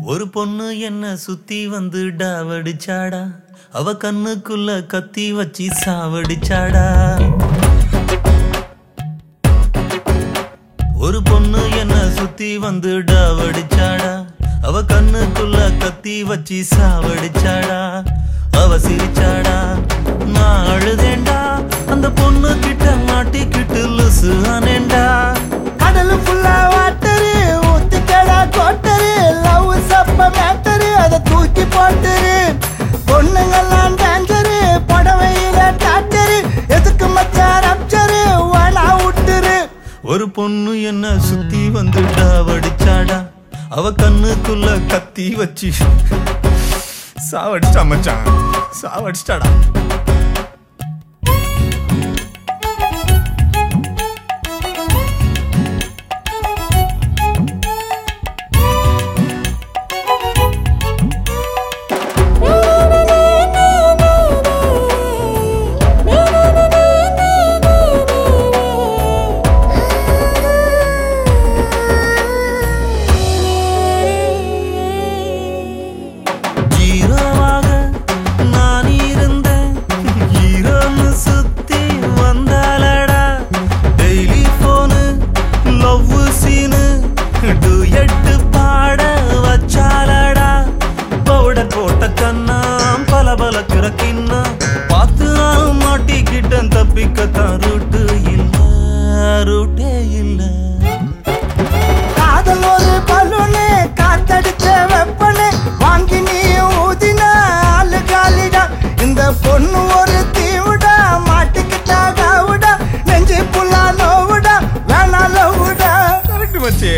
ஒரு பொண்ணு என்ன சுத்தி வந்து டாவடிச்சாடா, அவ கண்ணுக்குள்ள கத்தி வச்சி சாவடிச்சாடா. ஒரு பொண்ணு என்ன சுத்தி வந்து டாவடிச்சாடா, அவ கண்ணுக்குள்ள கத்தி வச்சி சாவடிச்சாடா. அவ சிரிச்சாடா, நான் அழுதேண்டா, அந்த பொண்ணு கிட்ட மாட்டிக்கிட்டு லுசு ஆனேண்டா. கடல் ஃபுல்லா வாட்டரு ஊத்திக்கடா கோட்டரு, லவ் சப்ப மேட்டரு அதை தூக்கி போட்டுரு. பொண்ணுங்கெல்லாம் டேஞ்சரு, புடவையில டாக்டரு, எதுக்கு மச்சா ரப்சரு வேணா விட்டுரு. ஒரு பொண்ணு என்ன சுத்தி வந்து டாவடிச்சாடா, அவ கண்ணுக்குள்ள கத்தி வச்சு சாவடிச்சா மச்சான், சாவடிச்சாடா. தப்பிக்கத்தான் ரூட்டு இல்ல, ரூட்டே இல்ல. காதல் ஒரு பலூனு, காத்தடிச்ச வெப்பனு, வாங்கி நீ ஊதின ஆளு காலிடா. இந்த பொண்ணு ஒரு தீவுடா, மாட்டிக்கிட்டா காவுடா, நெஞ்சு புல்லா நோவுடா, வேணா லவ்வுடா. கரெக்ட் மச்சி.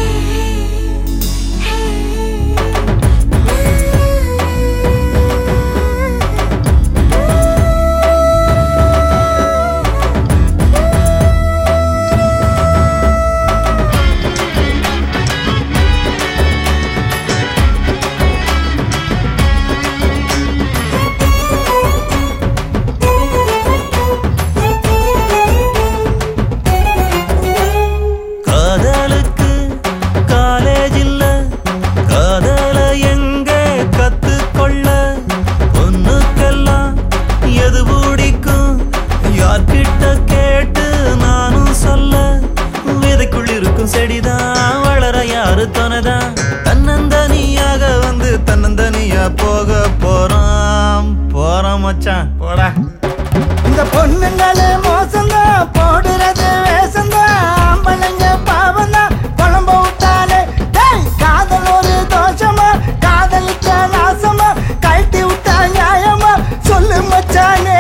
செடிதான் வளர யாரு தனதான், தன்னந்தனியாக வந்து தன்னந்தனியா போக போறான் மச்சான் போடா. இந்த பொண்ணுங்களே மோசம்தான், போடுறது வேசம்தான், ஆம்பளைங்க பாவம்தான், குழம்ப விட்டாலே. காதல் ஒரு தோஷமா, காதலிக்க நாசமா, கழட்டி விட்டா நியாயமா, சொல்லு மச்சானே.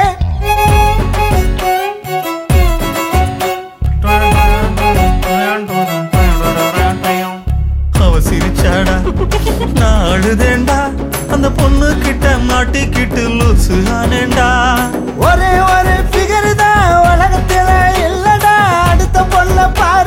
நான் அழுதேண்டா, அந்த பொண்ணு கிட்ட மாட்டிக்கிட்டு லூசு ஆனேண்டா. ஒரே ஒரு ஃபிகர் தான் உலகத்துல இல்லடா, அடுத்த பொண்ண பாரு